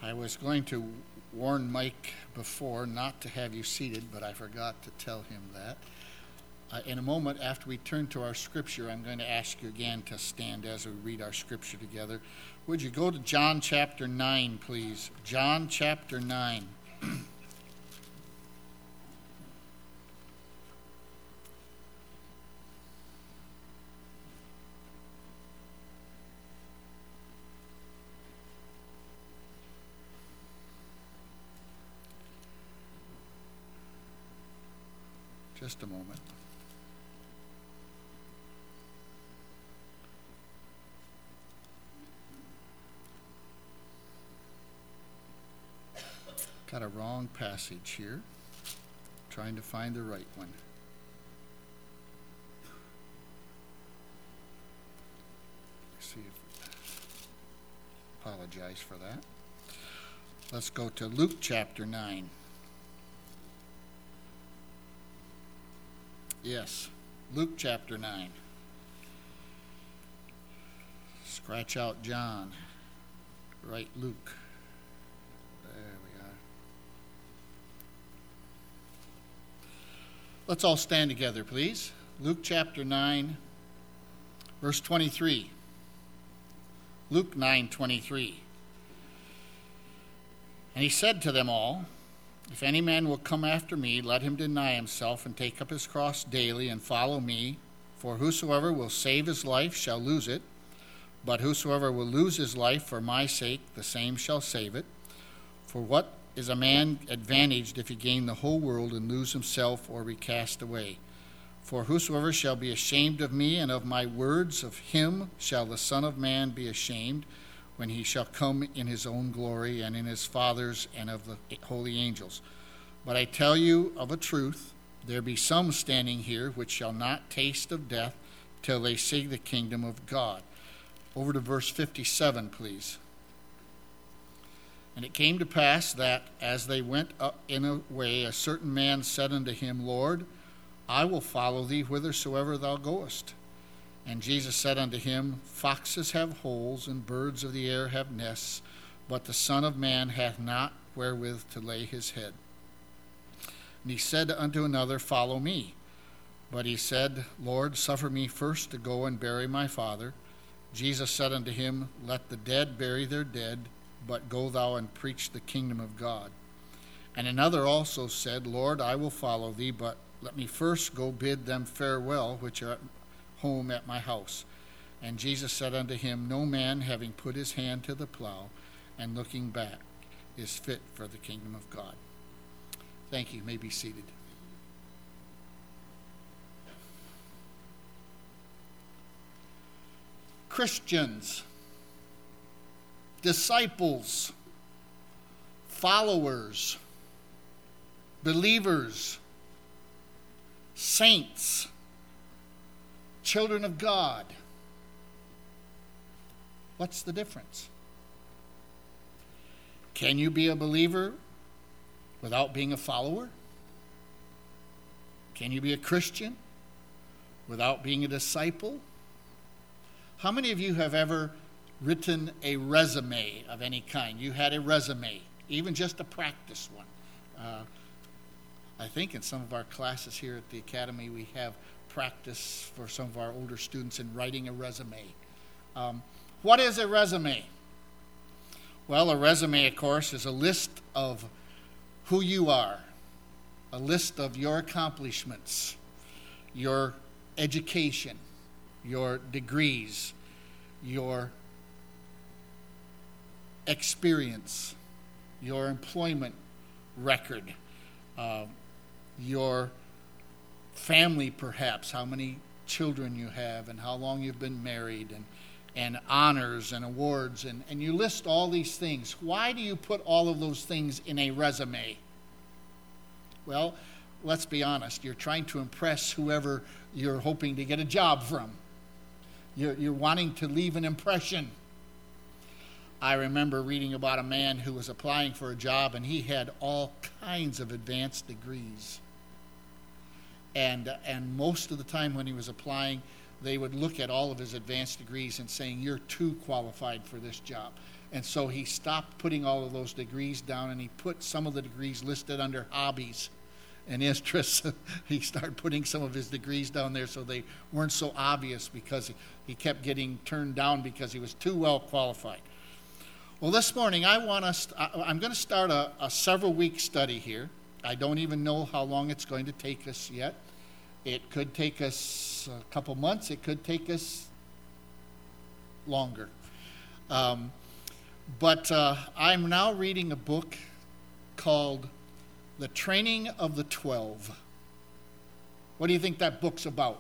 I was going to warn Mike before not to have you seated, but I forgot to tell him that. In a moment, after we turn to our scripture, I'm going to ask you again to stand as we read our scripture together. Would you go to John chapter 9, please? John chapter 9. Just a moment. Got a wrong passage here. Trying to find the right one. Let's see if apologize for that. Let's go to Luke chapter 9. Yes, Luke chapter 9. Scratch out John. Write Luke. There we are. Let's all stand together, please. Luke chapter 9, verse 23. Luke 9:23. And he said to them all, if any man will come after me, let him deny himself and take up his cross daily and follow me. For whosoever will save his life shall lose it, but whosoever will lose his life for my sake, the same shall save it. For what is a man advantaged if he gain the whole world and lose himself or be cast away? For whosoever shall be ashamed of me and of my words, of him shall the Son of Man be ashamed, when he shall come in his own glory and in his Father's and of the holy angels. But I tell you of a truth, there be some standing here which shall not taste of death till they see the kingdom of God. Over to verse 57, please. And it came to pass that, as they went up in a way, a certain man said unto him, Lord, I will follow thee whithersoever thou goest. And Jesus said unto him, foxes have holes, and birds of the air have nests, but the Son of Man hath not wherewith to lay his head. And he said unto another, follow me. But he said, Lord, suffer me first to go and bury my father. Jesus said unto him, let the dead bury their dead, but go thou and preach the kingdom of God. And another also said, Lord, I will follow thee, but let me first go bid them farewell, which are at home at my house. And Jesus said unto him, no man, having put his hand to the plow and looking back, is fit for the kingdom of God. Thank you. You may be seated. Christians, disciples, followers, believers, saints, children of God. What's the difference? Can you be a believer without being a follower? Can you be a Christian without being a disciple? How many of you have ever written a resume of any kind? You had a resume, even just a practice one. I think in some of our classes here at the Academy we have practice for some of our older students in writing a resume. What is a resume? Well, a resume, of course, is a list of who you are, a list of your accomplishments, your education, your degrees, your experience, your employment record, your family, perhaps, how many children you have and how long you've been married, and honors and awards, and you list all these things. Why do you put all of those things in a resume? Well, let's be honest. You're trying to impress whoever you're hoping to get a job from. You're wanting to leave an impression. I remember reading about a man who was applying for a job, and he had all kinds of advanced degrees. And most of the time when he was applying, they would look at all of his advanced degrees and saying, you're too qualified for this job. And so he stopped putting all of those degrees down, and he put some of the degrees listed under hobbies and interests. He started putting some of his degrees down there so they weren't so obvious, because he kept getting turned down because he was too well qualified. Well, this morning I'm going to start a several-week study here. I don't even know how long it's going to take us yet. It could take us a couple months. It could take us longer. But I'm now reading a book called The Training of the 12. What do you think that book's about?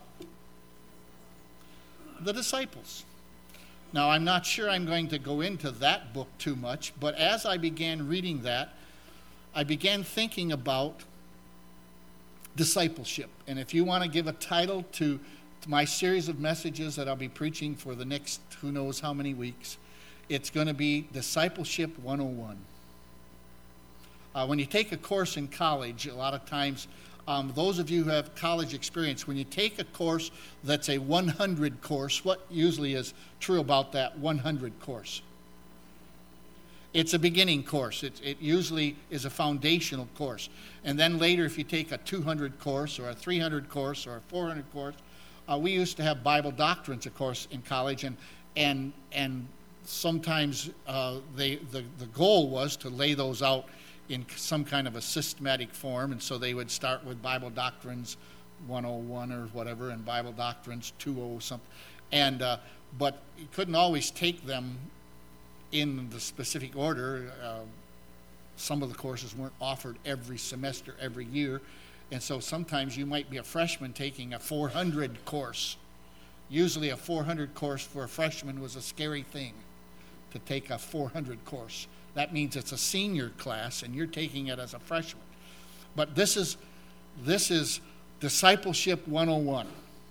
The disciples. Now, I'm not sure I'm going to go into that book too much, but as I began reading that, I began thinking about discipleship. And if you want to give a title to my series of messages that I'll be preaching for the next who knows how many weeks, it's going to be Discipleship 101. When you take a course in college, a lot of times, those of you who have college experience, when you take a course that's a 100 course, what usually is true about that 100 course? It's a beginning course. It usually is a foundational course. And then later, if you take a 200 course or a 300 course or a 400 course, we used to have Bible doctrines, of course, in college, and sometimes the goal was to lay those out in some kind of a systematic form, and so they would start with Bible Doctrines 101 or whatever, and Bible Doctrines 20 something, but you couldn't always take them in the specific order. Some of the courses weren't offered every semester, every year, and so sometimes you might be a freshman taking a 400 course. Usually a 400 course for a freshman was a scary thing, to take a 400 course. That means it's a senior class, and you're taking it as a freshman. But this is Discipleship 101.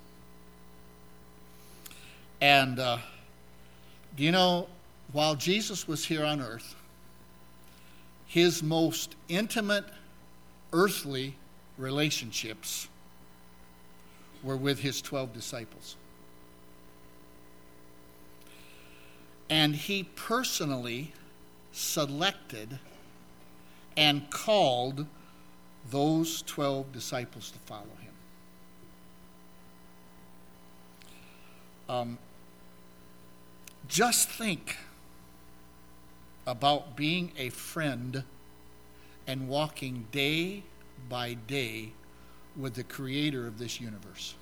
And do you know, while Jesus was here on earth, his most intimate earthly relationships were with his 12 disciples. And he personally selected and called those 12 disciples to follow him. Just think about being a friend and walking day by day with the creator of this universe.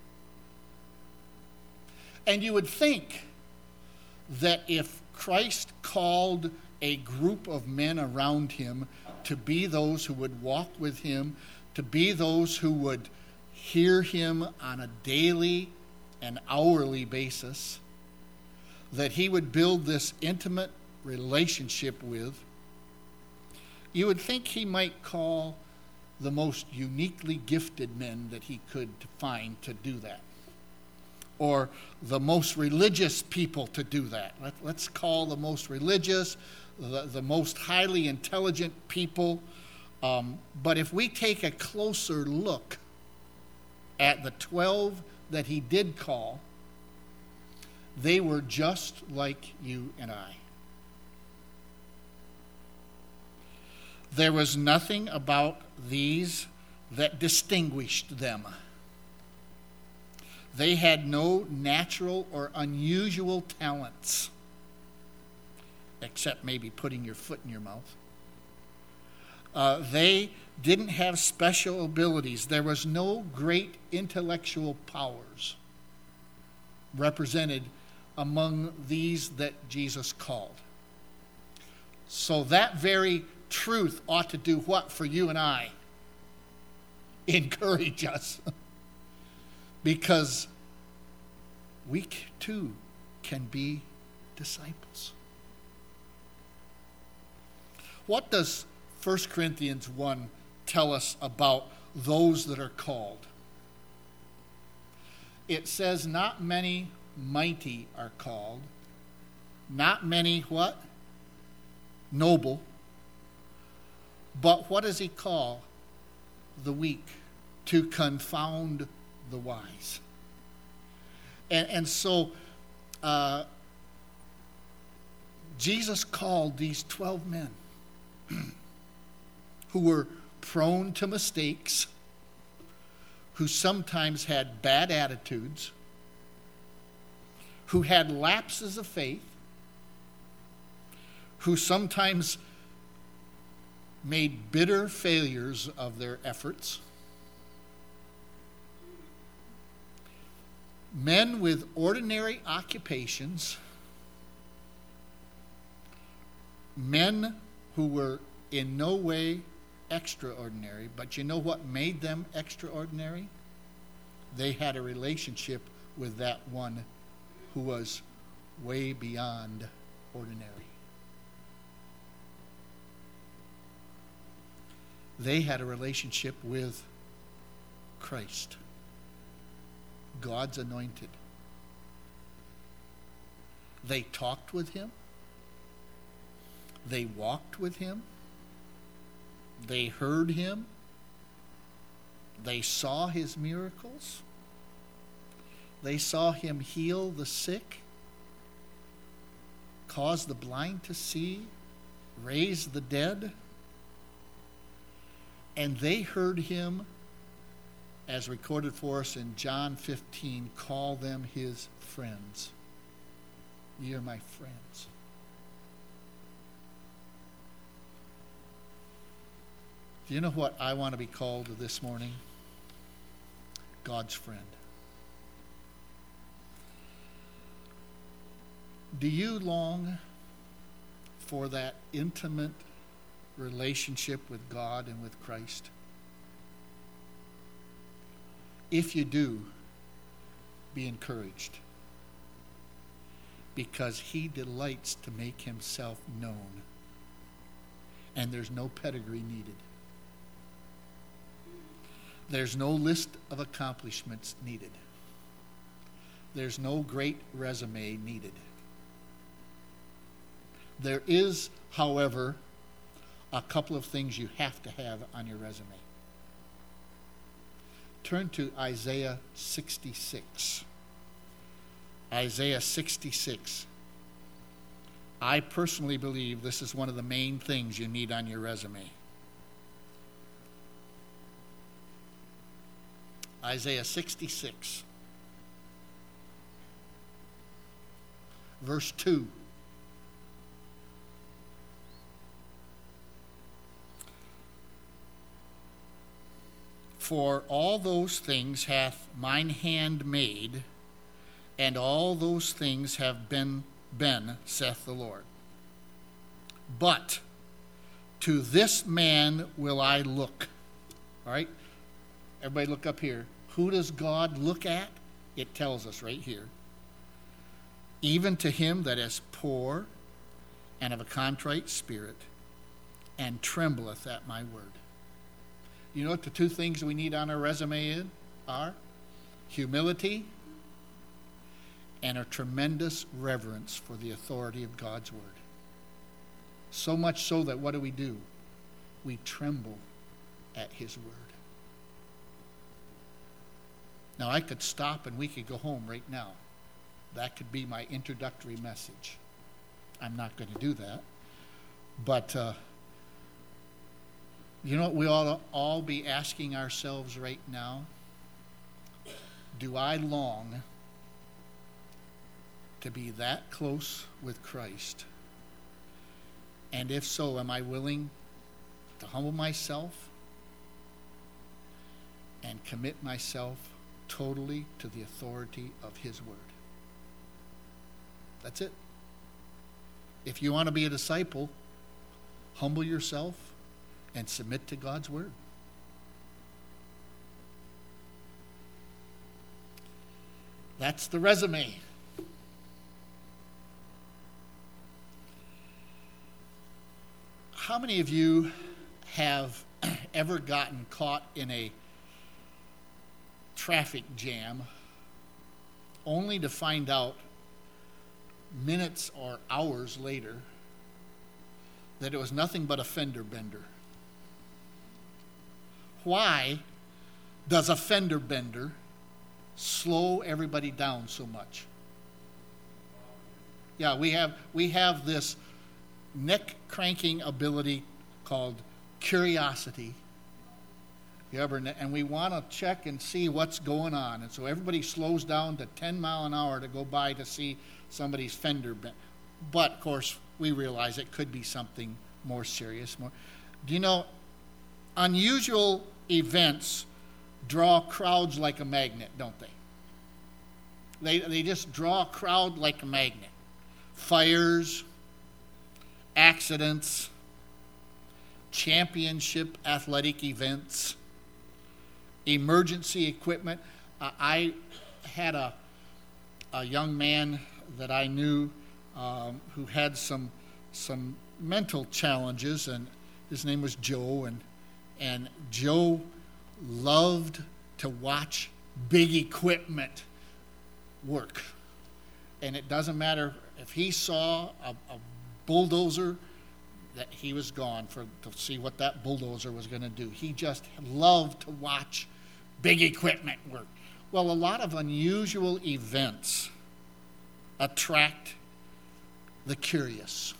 And you would think that if Christ called a group of men around him to be those who would walk with him, to be those who would hear him on a daily and hourly basis, that he would build this intimate relationship with, you would think he might call the most uniquely gifted men that he could find to do that, or the most religious people to do that. Let's call the most religious, the most highly intelligent people. But if we take a closer look at the 12 that he did call, they were just like you and I. There was nothing about these that distinguished them. They had no natural or unusual talents, except maybe putting your foot in your mouth. They didn't have special abilities. There was no great intellectual powers represented among these that Jesus called. So that very truth ought to do what for you and I? Encourage us. Because we too can be disciples. What does 1 Corinthians 1 tell us about those that are called? It says not many mighty are called, not many what? Noble. But what does he call the weak? To confound the wise. And so Jesus called these 12 men who were prone to mistakes, who sometimes had bad attitudes, who had lapses of faith, who sometimes made bitter failures of their efforts. Men with ordinary occupations, men who were in no way extraordinary, but you know what made them extraordinary? They had a relationship with that one who was way beyond ordinary. They had a relationship with Christ, God's anointed. They talked with him. They walked with him. They heard him. They saw his miracles. They saw him heal the sick, cause the blind to see, raise the dead. And they heard him, as recorded for us in John 15, call them his friends. You're my friends. Do you know what I want to be called this morning? God's friend. Do you long for that intimate relationship with God and with Christ? If you do, be encouraged, because he delights to make himself known, and there's no pedigree needed. There's no list of accomplishments needed. There's no great resume needed. There is, however, a couple of things you have to have on your resume. Turn to Isaiah 66. Isaiah 66. I personally believe this is one of the main things you need on your resume. Isaiah 66, verse 2. For all those things hath mine hand made, and all those things have been, saith the Lord. But to this man will I look. All right? Everybody look up here. Who does God look at? It tells us right here. Even to him that is poor and of a contrite spirit, and trembleth at my word. You know what the two things we need on our resume are? Humility and a tremendous reverence for the authority of God's word. So much so that what do? We tremble at his word. Now, I could stop and we could go home right now. That could be my introductory message. I'm not going to do that. But you know what we ought to all be asking ourselves right now? Do I long to be that close with Christ? And if so, am I willing to humble myself and commit myself totally to the authority of his word? That's it. If you want to be a disciple, humble yourself and submit to God's word. That's the resume. How many of you have ever gotten caught in a traffic jam only to find out minutes or hours later that it was nothing but a fender bender? Why does a fender bender slow everybody down so much? Yeah, we have this neck-cranking ability called curiosity. And we want to check and see what's going on. And so everybody slows down to 10 mile an hour to go by to see somebody's fender bent. But, of course, we realize it could be something more serious. Do you know, unusual events draw crowds like a magnet, don't they? They just draw a crowd like a magnet. Fires, accidents, championship athletic events, emergency equipment. I had a young man that I knew who had some mental challenges, and his name was Joe, and Joe loved to watch big equipment work. And it doesn't matter if he saw a bulldozer, that he was gone to see what that bulldozer was going to do. He just loved to watch big equipment work. Well, a lot of unusual events attract the curious.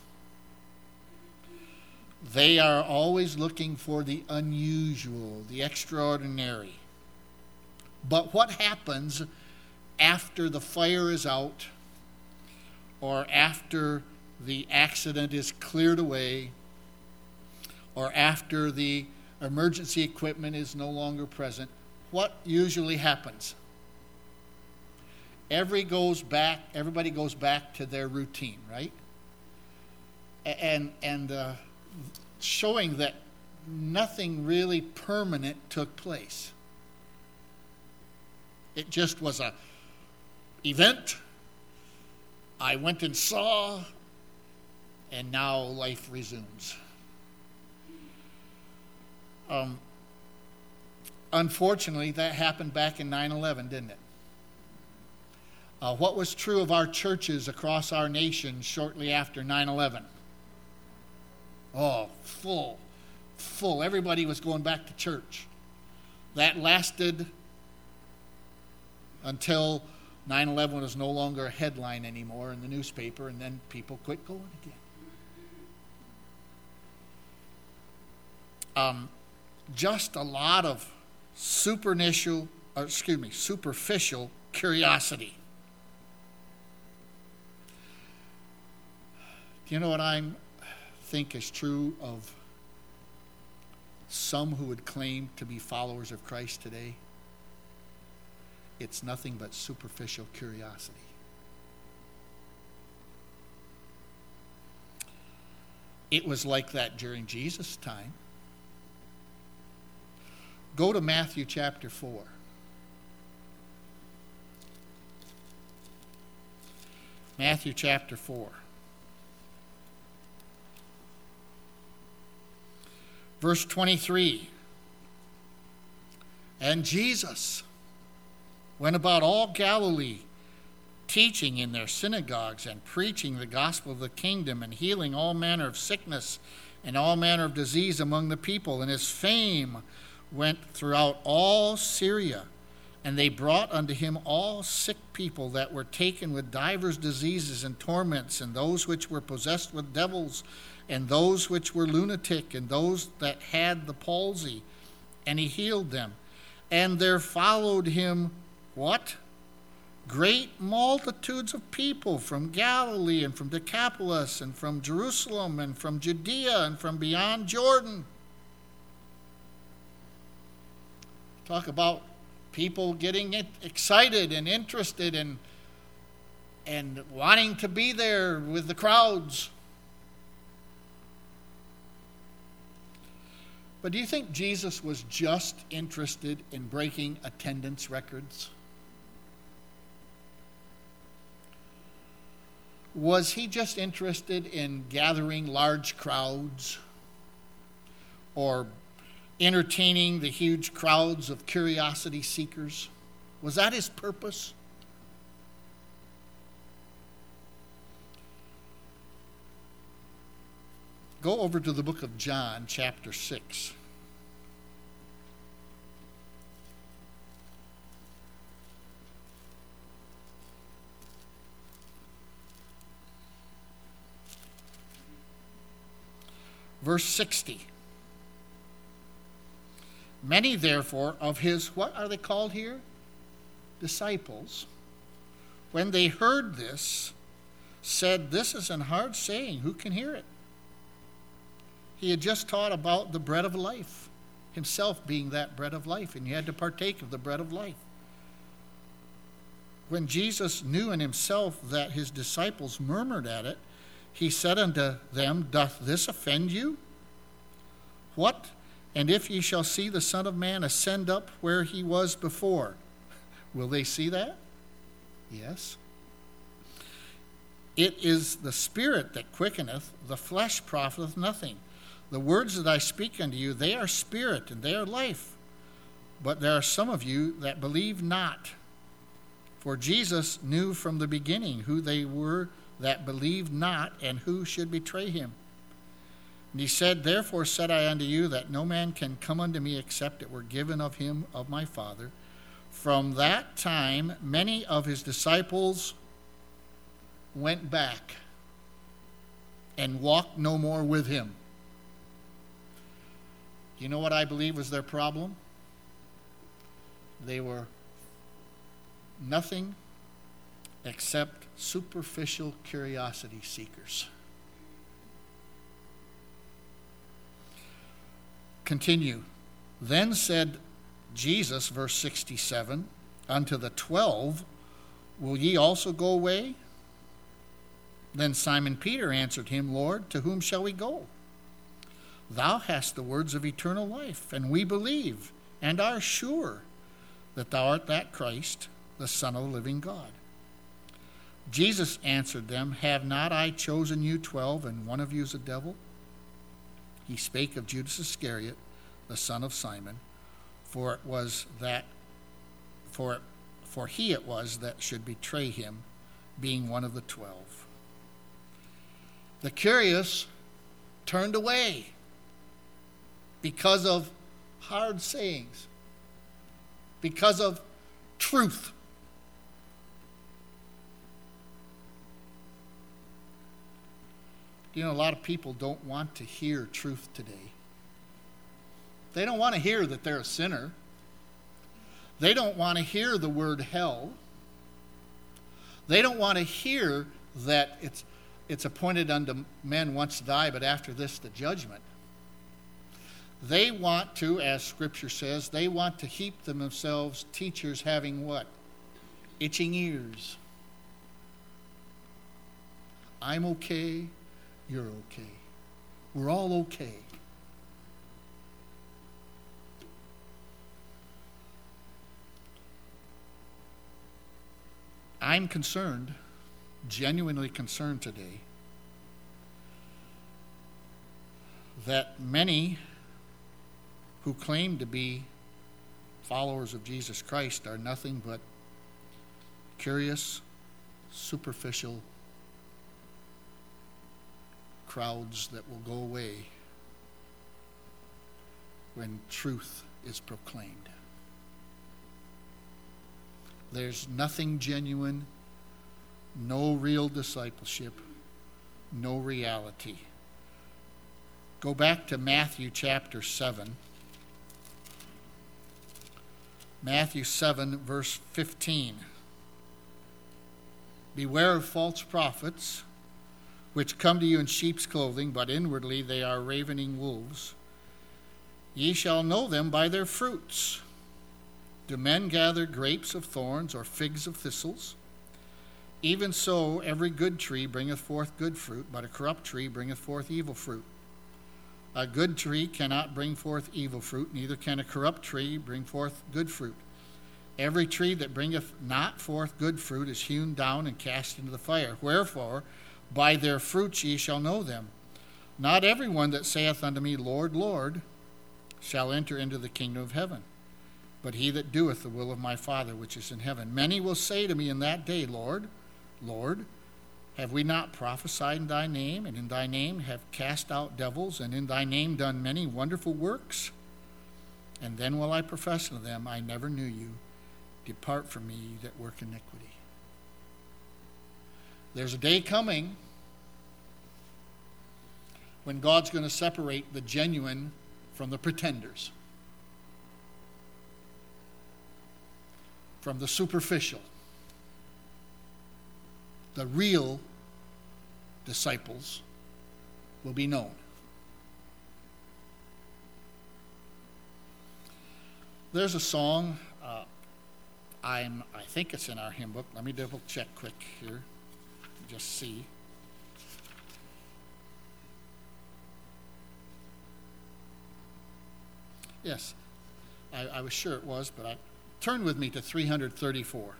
They are always looking for the unusual, the extraordinary. But what happens after the fire is out, or after the accident is cleared away, or after the emergency equipment is no longer present? What usually happens? Everybody goes back to their routine, right? And showing that nothing really permanent took place. It just was a event. I went and saw, and now life resumes. Unfortunately, that happened back in 9/11, didn't it? What was true of our churches across our nation shortly after 9/11? Oh, full. Everybody was going back to church. That lasted until 9/11 was no longer a headline anymore in the newspaper, and then people quit going again. Just a lot of superficial curiosity. Do you know what I think is true of some who would claim to be followers of Christ today? It's nothing but superficial curiosity. It was like that during Jesus' time. Go to Matthew chapter 4. Matthew chapter 4. Verse 23. And Jesus went about all Galilee, teaching in their synagogues and preaching the gospel of the kingdom and healing all manner of sickness and all manner of disease among the people. And his fame went throughout all Syria. And they brought unto him all sick people that were taken with divers diseases and torments, and those which were possessed with devils, and those which were lunatic, and those that had the palsy. And he healed them. And there followed him what? Great multitudes of people from Galilee and from Decapolis and from Jerusalem and from Judea and from beyond Jordan. Talk about people getting excited and interested and wanting to be there with the crowds. But do you think Jesus was just interested in breaking attendance records? Was he just interested in gathering large crowds or entertaining the huge crowds of curiosity seekers? Was that his purpose? Go over to the book of John, chapter 6. Verse 60. Many, therefore, of his, what are they called here? Disciples, when they heard this, said, "This is an hard saying. Who can hear it?" He had just taught about the bread of life, himself being that bread of life, and you had to partake of the bread of life. When Jesus knew in himself that his disciples murmured at it, he said unto them, "Doth this offend you? What? And if ye shall see the Son of Man ascend up where he was before." Will they see that? Yes. "It is the Spirit that quickeneth, the flesh profiteth nothing. The words that I speak unto you, they are spirit and they are life. But there are some of you that believe not." For Jesus knew from the beginning who they were that believed not and who should betray him. And he said, "Therefore said I unto you that no man can come unto me except it were given of him of my Father." From that time, many of his disciples went back and walked no more with him. You know what I believe was their problem? They were nothing except superficial curiosity seekers. Continue. Then said Jesus, verse 67, unto the 12, "Will ye also go away?" Then Simon Peter answered him, "Lord, to whom shall we go? Thou hast the words of eternal life, and we believe and are sure that thou art that Christ, the Son of the living God." Jesus answered them, "Have not I chosen you 12, and one of you is a devil?" He spake of Judas Iscariot, the son of Simon, for he it was that should betray him, being one of the 12. The curious turned away because of hard sayings, because of truth. You know, a lot of people don't want to hear truth today. They don't want to hear that they're a sinner. They don't want to hear the word hell. They don't want to hear that it's appointed unto men once to die, but after this the judgment. They want to, as Scripture says, they want to heap themselves teachers having what? Itching ears. I'm okay. You're okay. We're all okay. I'm concerned, genuinely concerned today, that many who claim to be followers of Jesus Christ are nothing but curious, superficial crowds that will go away when truth is proclaimed. There's nothing genuine, no real discipleship, no reality. Go back to Matthew chapter 7. Matthew 7, verse 15. "Beware of false prophets, which come to you in sheep's clothing, but inwardly they are ravening wolves. Ye shall know them by their fruits. Do men gather grapes of thorns or figs of thistles? Even so, every good tree bringeth forth good fruit, but a corrupt tree bringeth forth evil fruit. A good tree cannot bring forth evil fruit, neither can a corrupt tree bring forth good fruit. Every tree that bringeth not forth good fruit is hewn down and cast into the fire. Wherefore, by their fruits ye shall know them. Not every one that saith unto me, Lord, Lord, shall enter into the kingdom of heaven, but he that doeth the will of my Father which is in heaven. Many will say to me in that day, Lord, Lord, have we not prophesied in thy name, and in thy name have cast out devils, and in thy name done many wonderful works? And then will I profess unto them, I never knew you. Depart from me, ye that work iniquity." There's a day coming when God's going to separate the genuine from the pretenders, from the superficial. The real disciples will be known. There's a song, I think it's in our hymn book. Let me double check quick here, just see. Yes, I was sure it was, but turn with me to 334.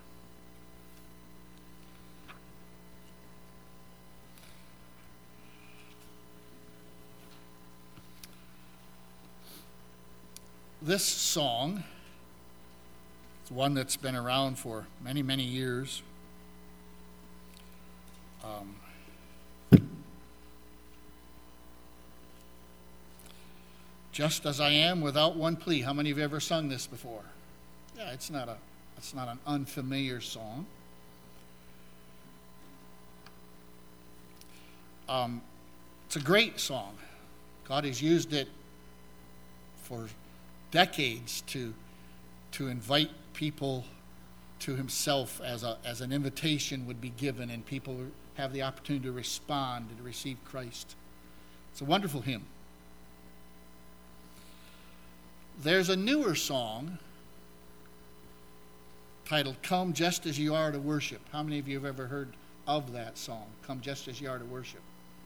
This song, it's one that's been around for many, many years. Just as I am without one plea. How many of you have ever sung this before? Yeah, it's not an unfamiliar song. It's a great song. God has used it for decades to invite people to himself as an invitation would be given, and people have the opportunity to respond and to receive Christ. It's a wonderful hymn. There's a newer song titled Come Just As You Are to Worship. How many of you have ever heard of that song, Come Just As You Are to Worship?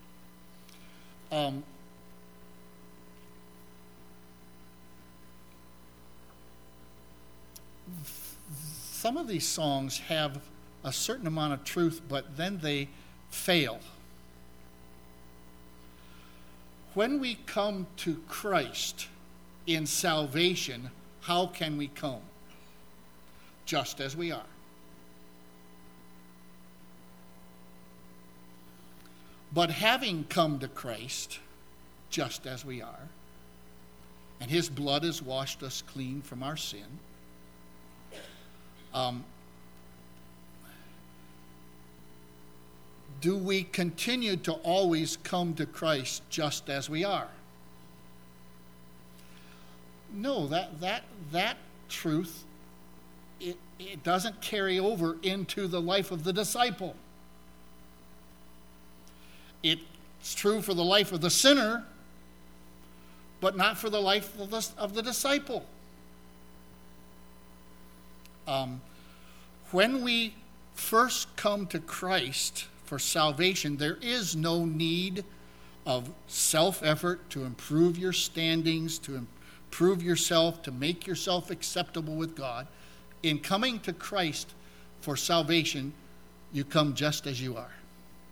Some of these songs have a certain amount of truth, but then they fail. When we come to Christ in salvation, how can we come? Just as we are. But having come to Christ, just as we are, and his blood has washed us clean from our sin, do we continue to always come to Christ just as we are? No, that truth, it doesn't carry over into the life of the disciple. It's true for the life of the sinner, but not for the life of the disciple. When we first come to Christ for salvation, there is no need of self-effort to improve your standings, to improve yourself, to make yourself acceptable with God. In coming to Christ for salvation, you come just as you are.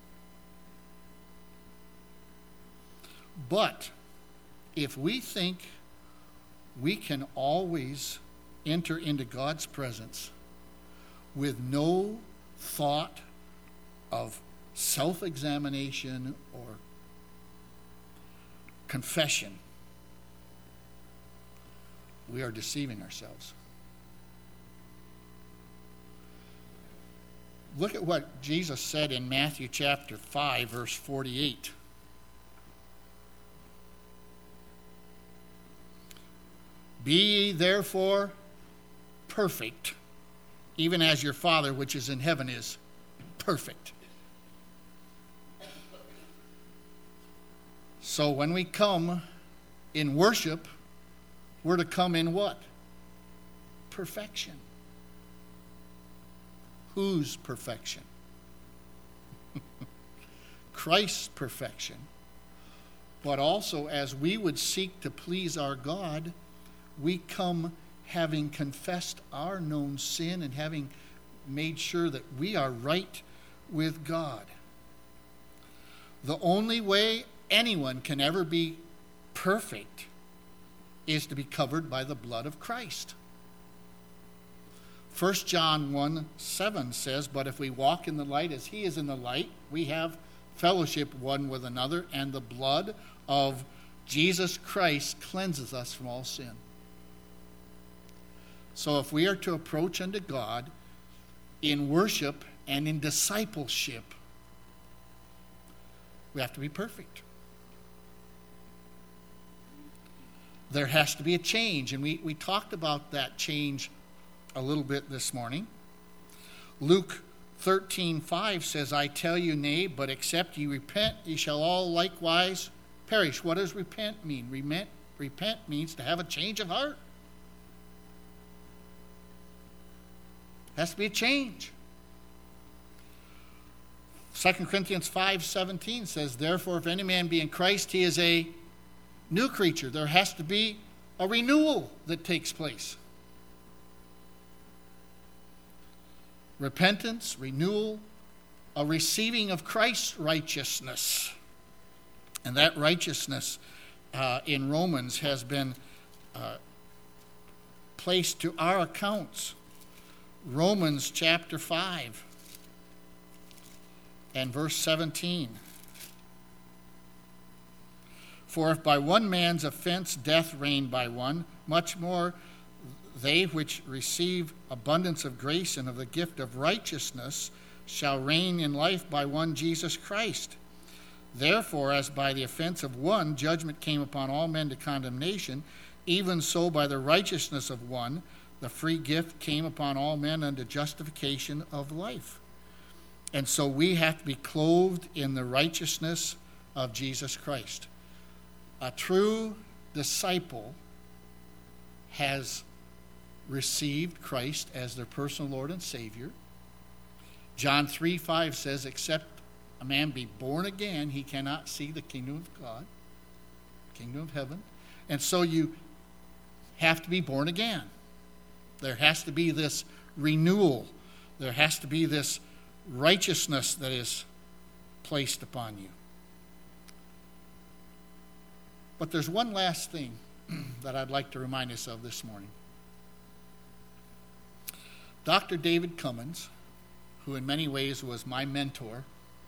But if we think we can always enter into God's presence with no thought of self-examination or confession, we are deceiving ourselves. Look at what Jesus said in Matthew chapter 5, verse 48. Be ye therefore perfect, even as your Father which is in heaven is perfect. So when we come in worship, we're to come in what? Perfection. Whose perfection? Christ's perfection. But also, as we would seek to please our God, we come having confessed our known sin and having made sure that we are right with God. The only way anyone can ever be perfect is to be covered by the blood of Christ. 1 John 1:7 says, but if we walk in the light as he is in the light, we have fellowship one with another, and the blood of Jesus Christ cleanses us from all sin. So if we are to approach unto God in worship and in discipleship, we have to be perfect. there has to be a change. And we talked about that change a little bit this morning. Luke 13:5 says, I tell you, nay, but except ye repent, ye shall all likewise perish. What does repent mean? Repent means to have a change of heart. Has to be a change. 2 Corinthians 5:17 says, therefore, if any man be in Christ, he is a new creature. There has to be a renewal that takes place. Repentance, renewal, a receiving of Christ's righteousness. And that righteousness in Romans has been placed to our accounts. Romans chapter 5 and verse 17. For if by one man's offense death reigned by one, much more they which receive abundance of grace and of the gift of righteousness shall reign in life by one Jesus Christ. Therefore, as by the offense of one judgment came upon all men to condemnation, even so by the righteousness of one the free gift came upon all men unto justification of life. And so we have to be clothed in the righteousness of Jesus Christ. A true disciple has received Christ as their personal Lord and Savior. John 3:5 says, except a man be born again, he cannot see the kingdom of God, kingdom of heaven. And so you have to be born again. There has to be this renewal. There has to be this righteousness that is placed upon you. But there's one last thing that I'd like to remind us of this morning. Dr. David Cummins, who in many ways was my mentor,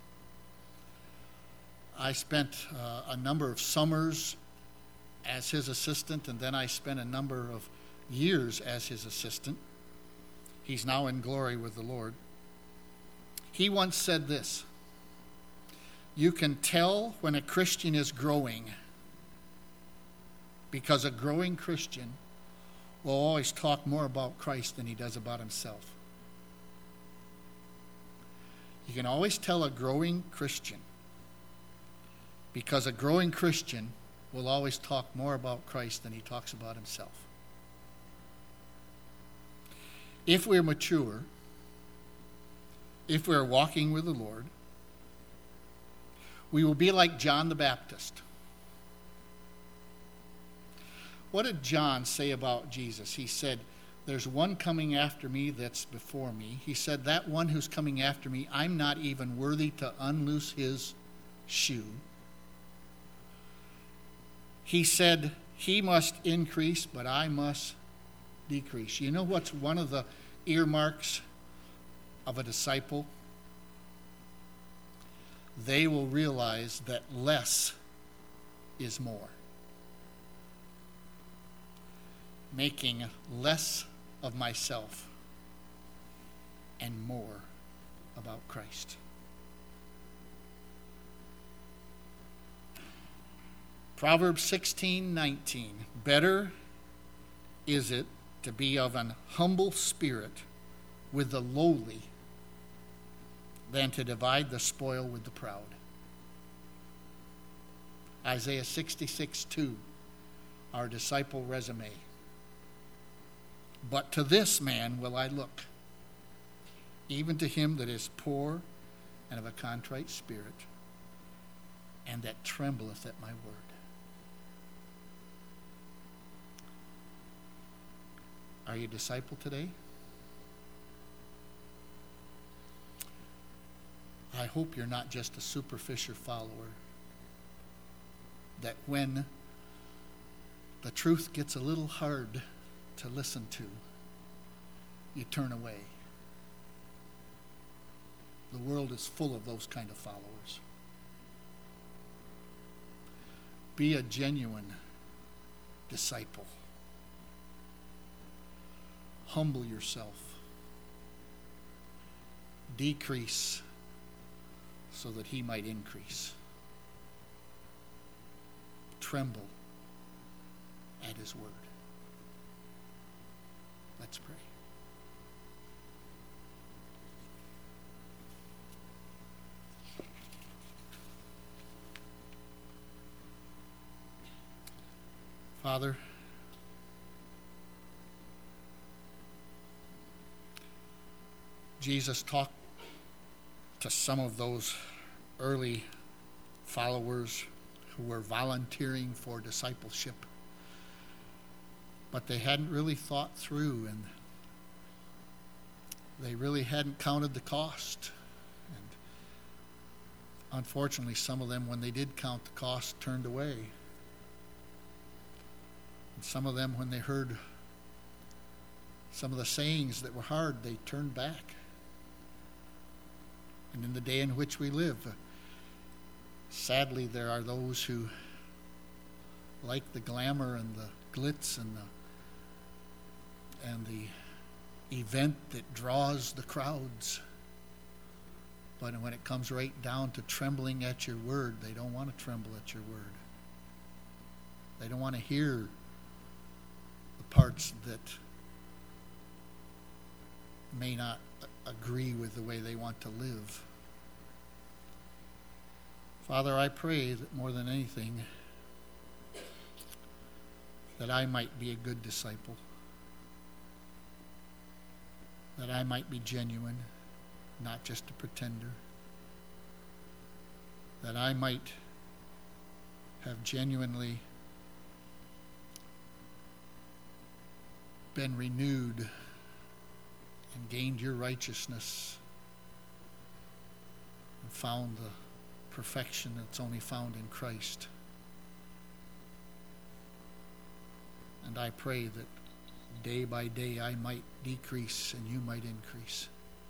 I spent a number of summers as his assistant, and then I spent a number of years as his assistant. He's now in glory with the Lord. He once said this: you can tell when a Christian is growing because a growing Christian will always talk more about Christ than he does about himself. You can always tell a growing Christian because a growing Christian will always talk more about Christ than he talks about himself. If we're mature, if we're walking with the Lord, we will be like John the Baptist. What did John say about Jesus? He said, there's one coming after me that's before me. He said, that one who's coming after me, I'm not even worthy to unloose his shoe. He said, he must increase, but I must decrease. You know what's one of the earmarks of a disciple? They will realize that less is more. Making less of myself and more about Christ. Proverbs 16:19. Better is it to be of an humble spirit with the lowly than to divide the spoil with the proud. Isaiah 66:2, our disciple resume. But to this man will I look, even to him that is poor and of a contrite spirit, and that trembleth at my word. Are you a disciple today? I hope you're not just a superficial follower, that when the truth gets a little hard to listen to, you turn away. The world is full of those kind of followers. Be a genuine disciple. Humble yourself. Decrease so that he might increase. Tremble at his word. Let's pray. Father, Jesus talked to some of those early followers who were volunteering for discipleship, but they hadn't really thought through, and they really hadn't counted the cost. And unfortunately, some of them, when they did count the cost, turned away. And some of them, when they heard some of the sayings that were hard, they turned back. And in the day in which we live, sadly, there are those who like the glamour and the glitz and the event that draws the crowds. But when it comes right down to trembling at your word, they don't want to tremble at your word. They don't want to hear the parts that may not agree with the way they want to live. Father, I pray that more than anything, that I might be a good disciple, that I might be genuine, not just a pretender, that I might have genuinely been renewed and gained your righteousness and found the perfection that's only found in Christ. And I pray that day by day I might decrease and you might increase.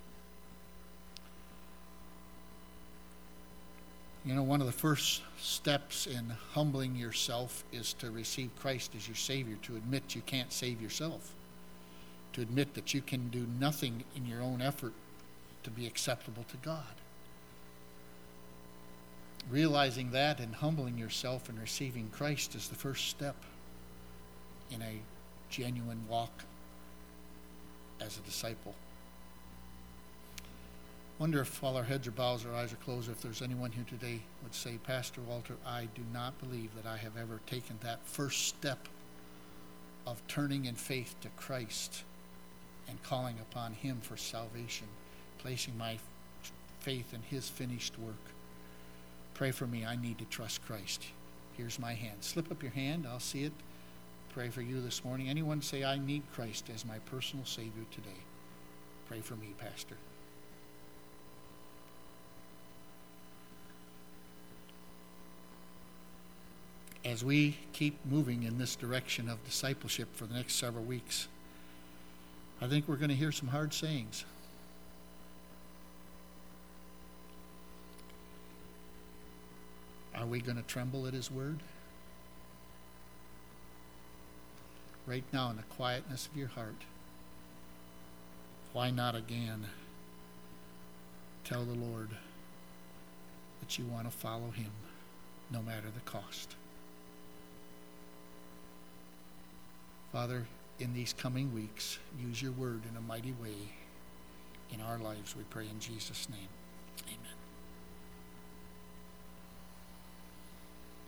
You know, one of the first steps in humbling yourself is to receive Christ as your Savior, to admit you can't save yourself, to admit that you can do nothing in your own effort to be acceptable to God. Realizing that and humbling yourself and receiving Christ is the first step in a genuine walk as a disciple. Wonder if, while our heads are bowed, our eyes are closed, if there's anyone here today would say, Pastor Walter, I do not believe that I have ever taken that first step of turning in faith to Christ and calling upon him for salvation, placing my faith in his finished work. Pray for me. I need to trust Christ. Here's my hand. Slip up your hand. I'll see it. Pray for you this morning. Anyone say, I need Christ as my personal Savior today? Pray for me, Pastor. As we keep moving in this direction of discipleship for the next several weeks, I think we're going to hear some hard sayings. Are we going to tremble at his word? Right now, in the quietness of your heart, why not again tell the Lord that you want to follow him no matter the cost? Father, in these coming weeks, use your word in a mighty way in our lives, we pray in Jesus' name. Amen.